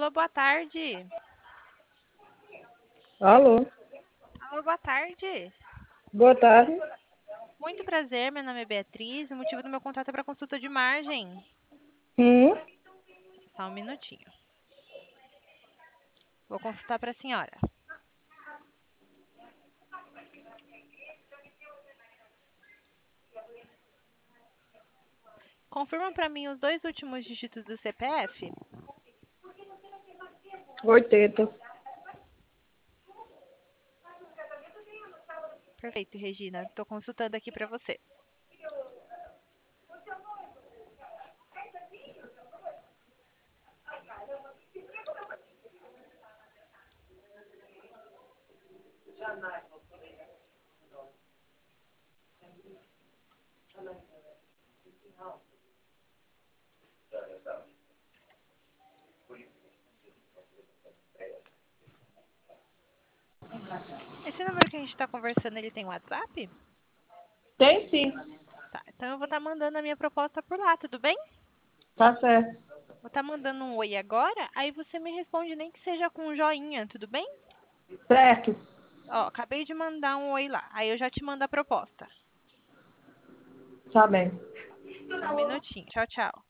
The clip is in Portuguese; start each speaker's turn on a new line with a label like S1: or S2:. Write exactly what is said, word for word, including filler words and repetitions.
S1: Alô, boa tarde.
S2: Alô,
S1: Alô, boa tarde.
S2: boa tarde.
S1: Muito prazer, meu nome é Beatriz. O motivo do meu contato é para consulta de margem.
S2: Hum,
S1: Só um minutinho. Vou consultar para a senhora. Confirma para mim os dois últimos dígitos do C P F.
S2: oitenta.
S1: Perfeito, Regina. Estou consultando aqui para você. Esse número que a gente está conversando, ele tem WhatsApp?
S2: Tem sim,
S1: Tá, então eu vou estar mandando a minha proposta por lá, tudo bem?
S2: tá certo.
S1: Vou estar mandando um oi agora, aí você me responde nem que seja com um joinha, tudo bem?
S2: Certo,
S1: Ó, acabei de mandar um oi lá, aí eu já te mando a proposta.
S2: tá bem.
S1: Só um minutinho. Tchau, tchau.